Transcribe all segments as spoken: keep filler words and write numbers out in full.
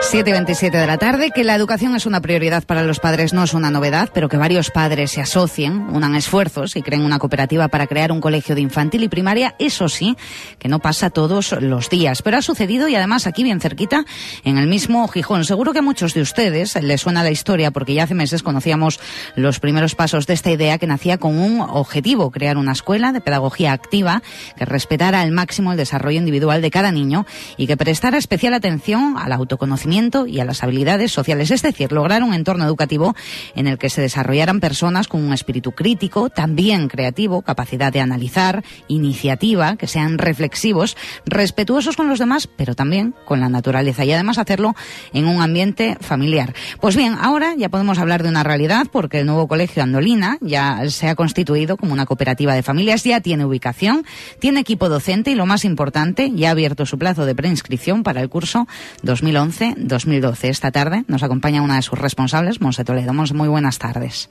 siete y veintisiete de la tarde, que la educación es una prioridad para los padres no es una novedad, pero que varios padres se asocien, unan esfuerzos y creen una cooperativa para crear un colegio de infantil y primaria, eso sí, que no pasa todos los días, pero ha sucedido y además aquí bien cerquita, en el mismo Gijón. Seguro que a muchos de ustedes les suena la historia porque ya hace meses conocíamos los primeros pasos de esta idea que nacía con un objetivo, crear una escuela de pedagogía activa que respetara al máximo el desarrollo individual de cada niño y que prestara especial atención al autoconocimiento y a las habilidades sociales, es decir, lograr un entorno educativo en el que se desarrollaran personas con un espíritu crítico, también creativo, capacidad de analizar, iniciativa, que sean reflexivos, respetuosos con los demás, pero también con la naturaleza, y además hacerlo en un ambiente familiar. Pues bien, ahora ya podemos hablar de una realidad porque el nuevo colegio Andolina ya se ha constituido como una cooperativa de familias, ya tiene ubicación, tiene equipo docente y, lo más importante, ya ha abierto su plazo de preinscripción para el curso dos mil once dos mil doce. Esta tarde nos acompaña una de sus responsables, Monse Toledo. Monse, muy buenas tardes.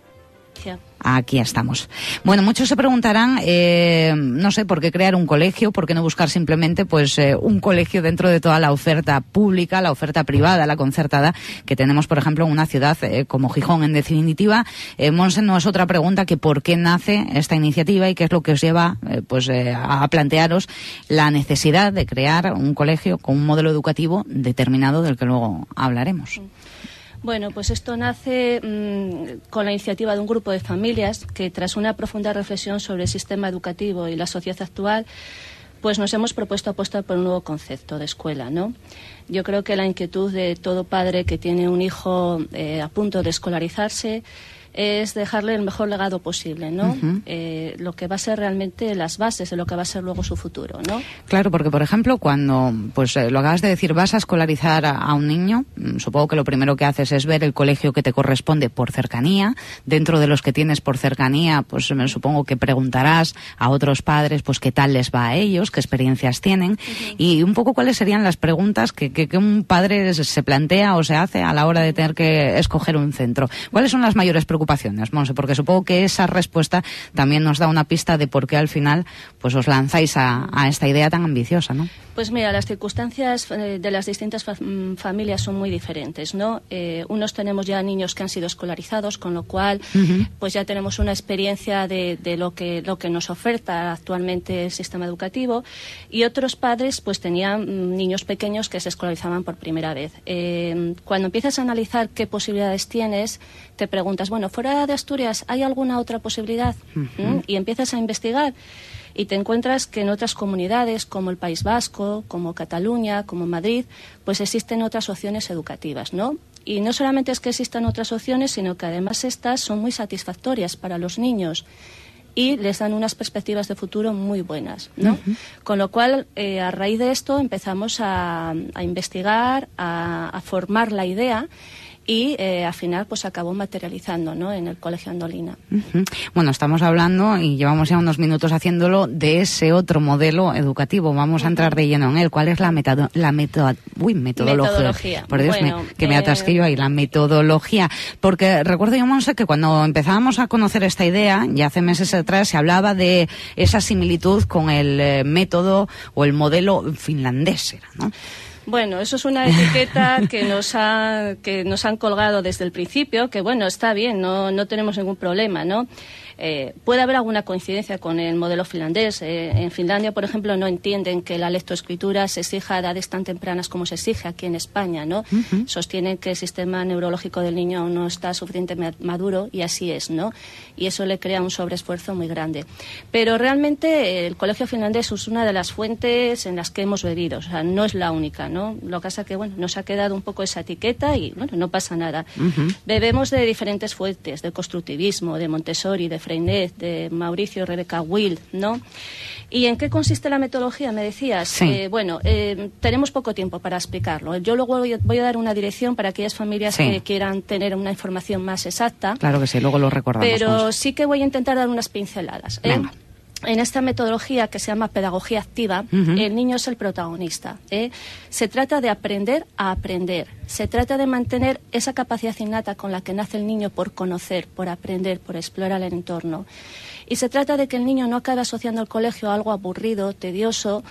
Sí. Aquí estamos. Bueno, muchos se preguntarán, eh, no sé, ¿por qué crear un colegio? ¿Por qué no buscar simplemente pues eh, un colegio dentro de toda la oferta pública, la oferta privada, la concertada que tenemos, por ejemplo, en una ciudad eh, como Gijón? En definitiva, eh, Monse, no es otra pregunta que por qué nace esta iniciativa y qué es lo que os lleva eh, pues eh, a plantearos la necesidad de crear un colegio con un modelo educativo determinado del que luego hablaremos. Bueno, pues esto nace mmm, con la iniciativa de un grupo de familias que, tras una profunda reflexión sobre el sistema educativo y la sociedad actual, pues nos hemos propuesto apostar por un nuevo concepto de escuela, ¿no? Yo creo que la inquietud de todo padre que tiene un hijo eh, a punto de escolarizarse es dejarle el mejor legado posible, ¿no? Uh-huh. Eh, lo que va a ser realmente las bases de lo que va a ser luego su futuro, ¿no? Claro, porque, por ejemplo, cuando, pues eh, lo acabas de decir, vas a escolarizar a, a un niño, supongo que lo primero que haces es ver el colegio que te corresponde por cercanía. Dentro de los que tienes por cercanía, pues me supongo que preguntarás a otros padres, pues qué tal les va a ellos, qué experiencias tienen, uh-huh. y un poco cuáles serían las preguntas que, que, que un padre se plantea o se hace a la hora de tener que escoger un centro. ¿Cuáles son las mayores preocupaciones? Monse, porque supongo que esa respuesta también nos da una pista de por qué al final pues os lanzáis a, a esta idea tan ambiciosa, ¿no? Pues mira, las circunstancias de las distintas fa- familias son muy diferentes, ¿no? Eh, unos tenemos ya niños que han sido escolarizados, con lo cual uh-huh. pues ya tenemos una experiencia de, de lo que lo que nos oferta actualmente el sistema educativo, y otros padres pues tenían mm, niños pequeños que se escolarizaban por primera vez. Eh, cuando empiezas a analizar qué posibilidades tienes, te preguntas, bueno, fuera de Asturias, ¿hay alguna otra posibilidad? Uh-huh. ¿Mm? Y empiezas a investigar y te encuentras que en otras comunidades, como el País Vasco, como Cataluña, como Madrid, pues existen otras opciones educativas, ¿no? Y no solamente es que existan otras opciones, sino que además estas son muy satisfactorias para los niños y les dan unas perspectivas de futuro muy buenas, ¿no? Uh-huh. Con lo cual, eh, a raíz de esto empezamos a, a investigar, a, a formar la idea, y eh, al final pues acabó materializando, ¿no?, en el Colegio Andolina. Uh-huh. Bueno, estamos hablando y llevamos ya unos minutos haciéndolo de ese otro modelo educativo. Vamos uh-huh. a entrar de lleno en él. ¿Cuál es la, metodo- la meto- Uy, metodología? metodología? Por Dios, bueno, me, que eh... me atasqué yo ahí, la metodología. Porque recuerdo yo, Monse, que cuando empezábamos a conocer esta idea, ya hace meses atrás, se hablaba de esa similitud con el eh, método o el modelo finlandés, ¿era, no? Bueno, eso es una etiqueta que nos ha, que nos han colgado desde el principio, que bueno, está bien, no, no tenemos ningún problema, ¿no? Eh, puede haber alguna coincidencia con el modelo finlandés. Eh, en Finlandia, por ejemplo, no entienden que la lectoescritura se exija a edades tan tempranas como se exige aquí en España, ¿no? Uh-huh. Sostienen que el sistema neurológico del niño aún no está suficientemente maduro, y así es, ¿no? Y eso le crea un sobreesfuerzo muy grande. Pero realmente el colegio finlandés es una de las fuentes en las que hemos bebido, o sea, no es la única, ¿no? Lo que pasa es que, bueno, nos ha quedado un poco esa etiqueta y, bueno, no pasa nada. Uh-huh. Bebemos de diferentes fuentes, de constructivismo, de Montessori, de Freinet, de Mauricio y Rebecca Wild, ¿no? ¿Y en qué consiste la metodología? Me decías. Sí. Eh, bueno, eh, tenemos poco tiempo para explicarlo. Yo luego voy, voy a dar una dirección para aquellas familias sí. que quieran tener una información más exacta. Claro que sí, luego lo recordamos. Pero Monse. sí que voy a intentar dar unas pinceladas, ¿eh? Venga. En esta metodología que se llama pedagogía activa, uh-huh. el niño es el protagonista, ¿eh? Se trata de aprender a aprender. Se trata de mantener esa capacidad innata con la que nace el niño por conocer, por aprender, por explorar el entorno. Y se trata de que el niño no acabe asociando el colegio a algo aburrido, tedioso,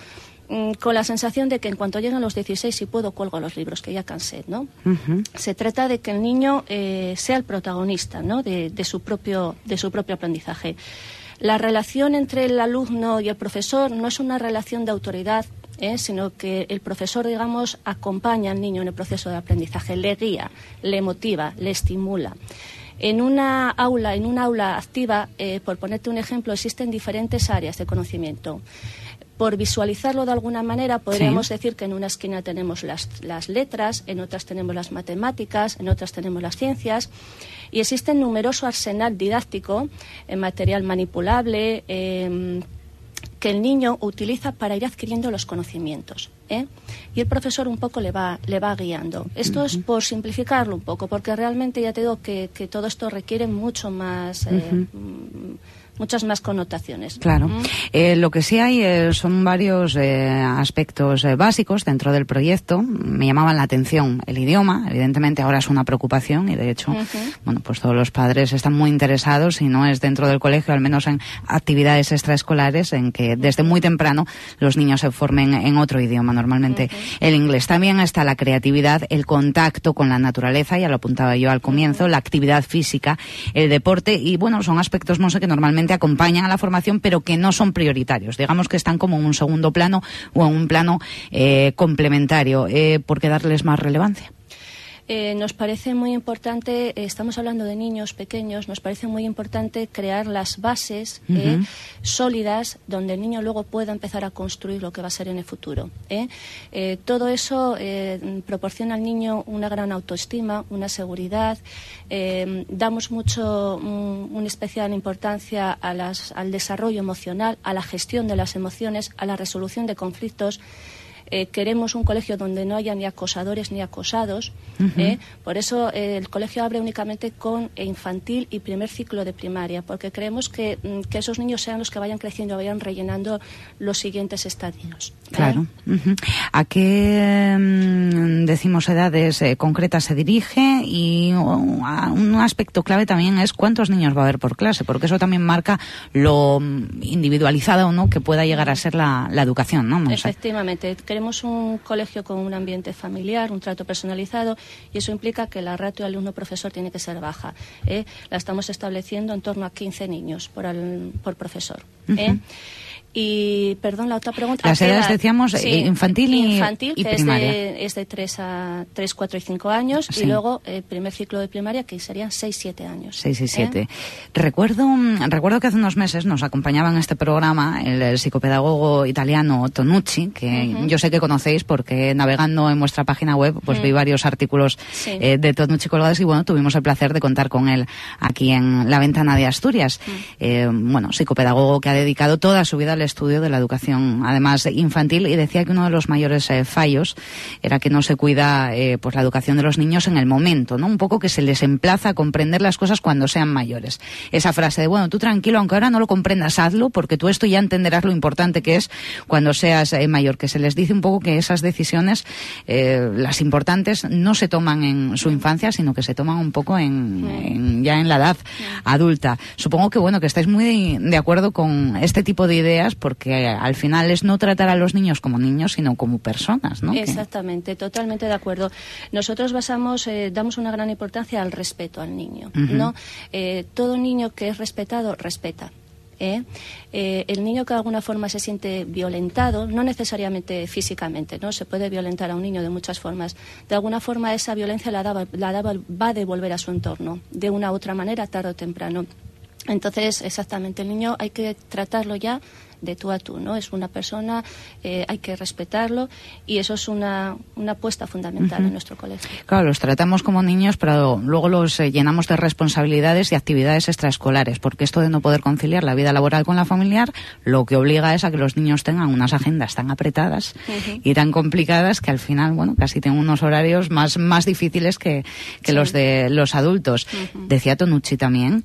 con la sensación de que en cuanto lleguen los dieciséis, si puedo, cuelgo los libros, que ya cansé, ¿no? Uh-huh. Se trata de que el niño eh, sea el protagonista, ¿no? de, de, su propio, de su propio aprendizaje. La relación entre el alumno y el profesor no es una relación de autoridad, ¿eh? sino que el profesor, digamos, acompaña al niño en el proceso de aprendizaje, le guía, le motiva, le estimula. En una aula, en una aula activa, eh, por ponerte un ejemplo, existen diferentes áreas de conocimiento. Por visualizarlo de alguna manera, podríamos sí. decir que en una esquina tenemos las, las letras, en otras tenemos las matemáticas, en otras tenemos las ciencias, y existe un numeroso arsenal didáctico, eh, material manipulable, eh, que el niño utiliza para ir adquiriendo los conocimientos, ¿eh? Y el profesor un poco le va, le va guiando. Esto uh-huh. es por simplificarlo un poco, porque realmente ya te digo que, que todo esto requiere mucho más... Eh, uh-huh. muchas más connotaciones. Claro. ¿Mm? Eh, lo que sí hay eh, son varios eh, aspectos eh, básicos dentro del proyecto. Me llamaban la atención el idioma. Evidentemente ahora es una preocupación y de hecho, uh-huh. bueno, pues todos los padres están muy interesados, si no es dentro del colegio, al menos en actividades extraescolares en que desde muy temprano los niños se formen en otro idioma, normalmente uh-huh. el inglés. También está la creatividad, el contacto con la naturaleza, ya lo apuntaba yo al comienzo, uh-huh. la actividad física, el deporte y bueno, son aspectos, no sé, que normalmente acompañan a la formación, pero que no son prioritarios. Digamos que están como en un segundo plano o en un plano eh, complementario. Eh, ¿Por qué darles más relevancia? Eh, nos parece muy importante, eh, estamos hablando de niños pequeños, nos parece muy importante crear las bases uh-huh. eh, sólidas donde el niño luego pueda empezar a construir lo que va a ser en el futuro. ¿eh? Eh, todo eso eh, proporciona al niño una gran autoestima, una seguridad. Eh, damos mucho, un, una especial importancia a las, al desarrollo emocional, a la gestión de las emociones, a la resolución de conflictos. Eh, queremos un colegio donde no haya ni acosadores ni acosados. Uh-huh. ¿eh? Por eso eh, el colegio abre únicamente con infantil y primer ciclo de primaria, porque creemos que, que esos niños sean los que vayan creciendo, vayan rellenando los siguientes estadios. ¿eh? Claro. Uh-huh. ¿A qué um, decimos edades eh, concretas se dirige? Y uh, un aspecto clave también es cuántos niños va a haber por clase, porque eso también marca lo individualizada o no que pueda llegar a ser la, la educación, ¿no? Efectivamente. Queremos un colegio con un ambiente familiar, un trato personalizado, y eso implica que la ratio alumno-profesor tiene que ser baja. ¿eh? La estamos estableciendo en torno a quince niños por, al, por profesor. ¿eh? Uh-huh. Y, perdón, la otra pregunta. Las edades decíamos sí, infantil y, infantil, y que primaria. Es de, es de tres a tres, cuatro y cinco años, sí. y luego el eh, primer ciclo de primaria, que serían seis, siete años. seis y siete. ¿eh? Recuerdo, recuerdo que hace unos meses nos acompañaba en este programa el, el psicopedagogo italiano Tonucci, que uh-huh. yo sé que conocéis porque navegando en vuestra página web pues uh-huh. vi varios artículos sí. eh, de Tonucci colgados y bueno, tuvimos el placer de contar con él aquí en La Ventana de Asturias. Uh-huh. Eh, bueno, psicopedagogo que ha dedicado toda su vida al estudio de la educación, además infantil, y decía que uno de los mayores eh, fallos era que no se cuida eh, pues la educación de los niños en el momento, ¿no? Un poco que se les emplaza a comprender las cosas cuando sean mayores. Esa frase de, bueno, tú tranquilo, aunque ahora no lo comprendas, hazlo, porque tú esto ya entenderás lo importante que es cuando seas eh, mayor, que se les dice un poco que esas decisiones, eh, las importantes, no se toman en su infancia, sino que se toman un poco en, en ya en la edad adulta. Supongo que, bueno, que estáis muy de acuerdo con este tipo de ideas, porque al final es no tratar a los niños como niños, sino como personas, ¿no? Exactamente, que... totalmente de acuerdo. Nosotros basamos, eh, damos una gran importancia al respeto al niño, uh-huh. ¿no? Eh, todo niño que es respetado, respeta. ¿Eh? Eh, el niño que de alguna forma se siente violentado, no necesariamente físicamente, ¿no? Se puede violentar a un niño de muchas formas. De alguna forma esa violencia la, daba, la daba, va a devolver a su entorno, de una u otra manera, tarde o temprano. Entonces, exactamente, el niño hay que tratarlo ya de tú a tú, ¿no? Es una persona, eh, hay que respetarlo, y eso es una, una apuesta fundamental uh-huh. en nuestro colegio. Claro, los tratamos como niños, pero luego los eh, llenamos de responsabilidades y actividades extraescolares, porque esto de no poder conciliar la vida laboral con la familiar, lo que obliga es a que los niños tengan unas agendas tan apretadas uh-huh. y tan complicadas que al final, bueno, casi tienen unos horarios más, más difíciles que, que sí. los de los adultos. Uh-huh. Decía Tonucci también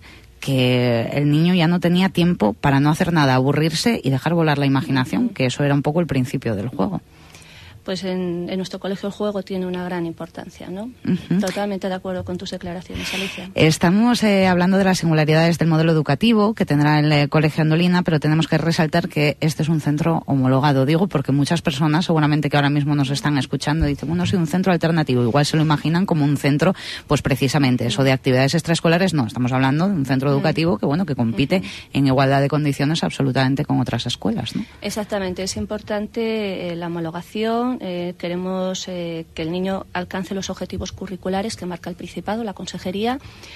que el niño ya no tenía tiempo para no hacer nada, aburrirse y dejar volar la imaginación, que eso era un poco el principio del juego. pues en, en nuestro colegio el juego tiene una gran importancia, ¿no? Uh-huh. Totalmente de acuerdo con tus declaraciones, Alicia. Estamos eh, hablando de las singularidades del modelo educativo que tendrá el eh, Colegio Andolina, pero tenemos que resaltar que este es un centro homologado. Digo porque muchas personas, seguramente que ahora mismo nos están escuchando, dicen, bueno, sí, un centro alternativo. Igual se lo imaginan como un centro, pues precisamente eso de actividades extraescolares. No, estamos hablando de un centro educativo que, bueno, que compite uh-huh. en igualdad de condiciones absolutamente con otras escuelas, ¿no? Exactamente, es importante eh, la homologación. Eh, queremos eh, que el niño alcance los objetivos curriculares que marca el Principado, la Consejería,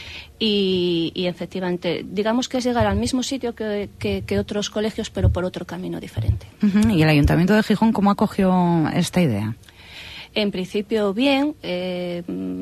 y, y efectivamente, digamos que es llegar al mismo sitio que, que, que otros colegios, pero por otro camino diferente. Uh-huh. ¿Y el Ayuntamiento de Gijón cómo acogió esta idea? En principio, bien. Eh,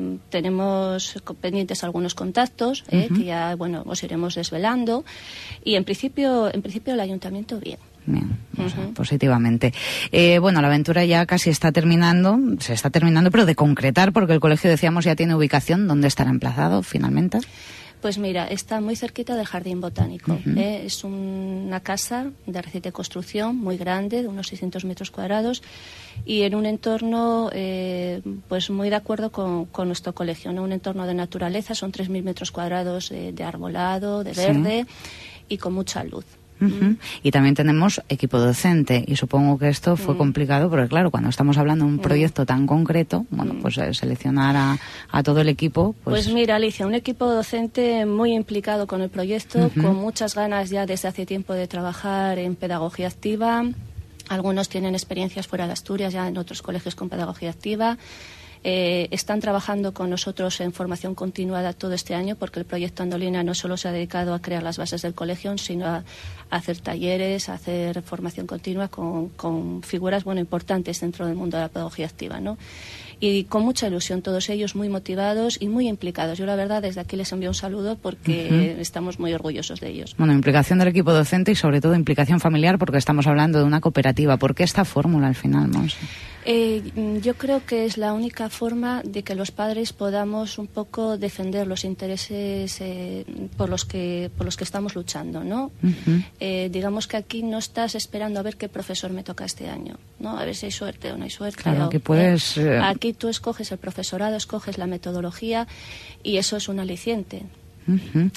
tenemos pendientes algunos contactos eh, uh-huh. que ya, bueno, os iremos desvelando. Y en principio, en principio el Ayuntamiento, bien. Bien, o sea, uh-huh. positivamente. Eh, bueno, la aventura ya casi está terminando, se está terminando, pero de concretar, porque el colegio, decíamos, ya tiene ubicación. ¿Dónde estará emplazado finalmente? Pues mira, está muy cerquita del Jardín Botánico. Uh-huh. ¿eh? Es un, una casa de reciente construcción, muy grande, de unos seiscientos metros cuadrados, y en un entorno eh, pues muy de acuerdo con, con nuestro colegio, ¿no? Un entorno de naturaleza, son tres mil metros cuadrados eh, de arbolado, de verde, sí. y con mucha luz. Uh-huh. Mm. Y también tenemos equipo docente, y supongo que esto fue mm. complicado porque, claro, cuando estamos hablando de un proyecto mm. tan concreto, bueno, pues eh, seleccionar a, a todo el equipo. Pues... pues mira, Alicia, un equipo docente muy implicado con el proyecto, uh-huh. con muchas ganas ya desde hace tiempo de trabajar en pedagogía activa. Algunos tienen experiencias fuera de Asturias, ya en otros colegios con pedagogía activa. Eh, están trabajando con nosotros en formación continuada todo este año, porque el proyecto Andolina no solo se ha dedicado a crear las bases del colegio, sino a, a hacer talleres, a hacer formación continua con, con figuras, bueno, importantes dentro del mundo de la pedagogía activa, ¿no? Y con mucha ilusión, todos ellos muy motivados y muy implicados. Yo, la verdad, desde aquí les envío un saludo porque uh-huh. estamos muy orgullosos de ellos. Bueno, implicación del equipo docente y, sobre todo, implicación familiar, porque estamos hablando de una cooperativa. ¿Por qué esta fórmula al final, Monse? Eh, yo creo que es la única forma de que los padres podamos un poco defender los intereses eh, por los que por los que estamos luchando, ¿no? Uh-huh. Eh, digamos que aquí no estás esperando a ver qué profesor me toca este año, ¿no? A ver si hay suerte o no hay suerte. Claro, o, que puedes... Eh, aquí tú escoges el profesorado, escoges la metodología, y eso es un aliciente. Uh-huh.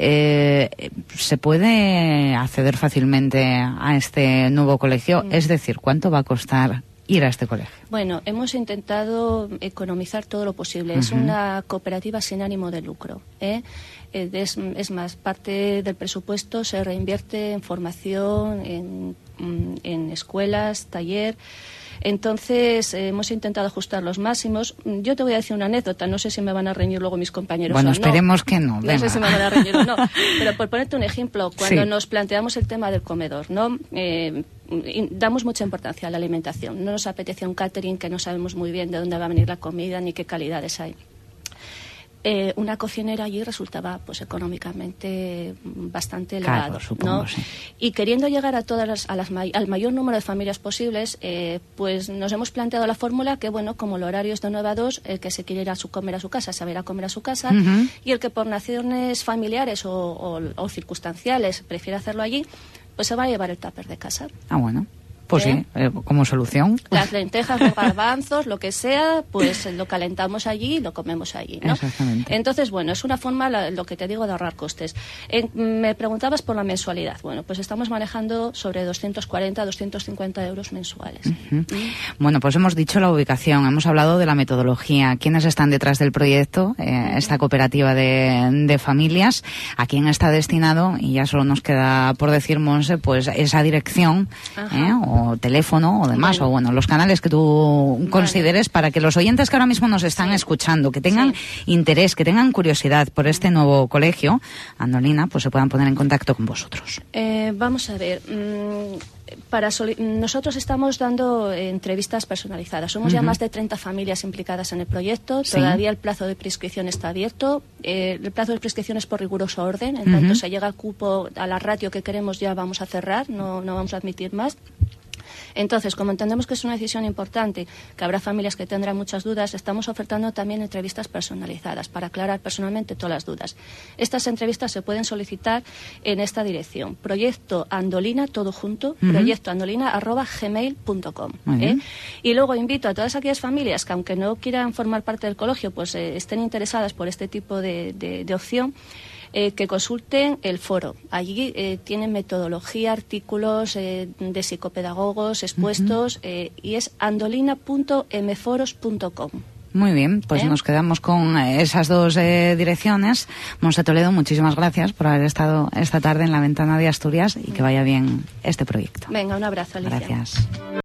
Eh, ¿Se puede acceder fácilmente a este nuevo colegio? Uh-huh. Es decir, ¿cuánto va a costar ir a este colegio? Bueno, hemos intentado economizar todo lo posible. Uh-huh. Es una cooperativa sin ánimo de lucro, ¿eh? Es, es más, parte del presupuesto se reinvierte en formación, en, en escuelas, taller. Entonces, eh, hemos intentado ajustar los máximos. Yo te voy a decir una anécdota, no sé si me van a reñir luego mis compañeros bueno, o no. Esperemos que no. Venga. No sé si me van a reñir o no. Pero por ponerte un ejemplo, cuando sí. nos planteamos el tema del comedor, ¿no? Eh, damos mucha importancia a la alimentación. No nos apetece un catering que no sabemos muy bien de dónde va a venir la comida ni qué calidades hay. Eh, una cocinera allí resultaba pues económicamente bastante elevado, claro, supongo, ¿no? Sí. Y queriendo llegar a todas las, a las al mayor número de familias posibles, eh, pues nos hemos planteado la fórmula que, bueno, como el horario es de nueve a dos, el que se quiere ir a su comer a su casa se va a ir a comer a su casa, uh-huh. y el que por naciones familiares o, o, o circunstanciales prefiere hacerlo allí, pues se va a llevar el tupper de casa. Ah, bueno. Pues ¿Eh? sí, eh, como solución. Las lentejas, los garbanzos, lo que sea, pues lo calentamos allí y lo comemos allí, ¿no? Exactamente. Entonces, bueno, es una forma, lo que te digo, de ahorrar costes. Eh, me preguntabas por la mensualidad. Bueno, pues estamos manejando sobre doscientos cuarenta, doscientos cincuenta euros mensuales. Uh-huh. ¿Mm? Bueno, pues hemos dicho la ubicación, hemos hablado de la metodología, quiénes están detrás del proyecto, eh, uh-huh. esta cooperativa de, de familias, a quién está destinado, y ya solo nos queda por decir, Monse, pues esa dirección, eh, o o teléfono o demás, bueno. o bueno, los canales que tú consideres, vale. para que los oyentes que ahora mismo nos están sí. escuchando, que tengan sí. interés, que tengan curiosidad por este nuevo colegio, Andolina, pues se puedan poner en contacto con vosotros. Eh, vamos a ver, mmm, para soli- nosotros estamos dando eh, entrevistas personalizadas. Somos uh-huh. ya más de treinta familias implicadas en el proyecto. Sí. Todavía el plazo de prescripción está abierto. Eh, el plazo de prescripción es por riguroso orden. En uh-huh. tanto se llega al cupo, a la ratio que queremos, ya vamos a cerrar, no, no vamos a admitir más. Entonces, como entendemos que es una decisión importante, que habrá familias que tendrán muchas dudas, estamos ofertando también entrevistas personalizadas para aclarar personalmente todas las dudas. Estas entrevistas se pueden solicitar en esta dirección: proyecto andolina, todo junto, uh-huh. proyecto andolina arroba gmail punto com. ¿eh? Y luego invito a todas aquellas familias que, aunque no quieran formar parte del colegio, pues eh, estén interesadas por este tipo de, de, de opción, Eh, que consulten el foro. Allí eh, tienen metodología, artículos eh, de psicopedagogos expuestos, uh-huh. eh, y es andolina punto m foros punto com. Muy bien, pues ¿Eh? nos quedamos con esas dos eh, direcciones. Monse Toledo, muchísimas gracias por haber estado esta tarde en La Ventana de Asturias y que vaya bien este proyecto. Venga, un abrazo, Alicia. Gracias.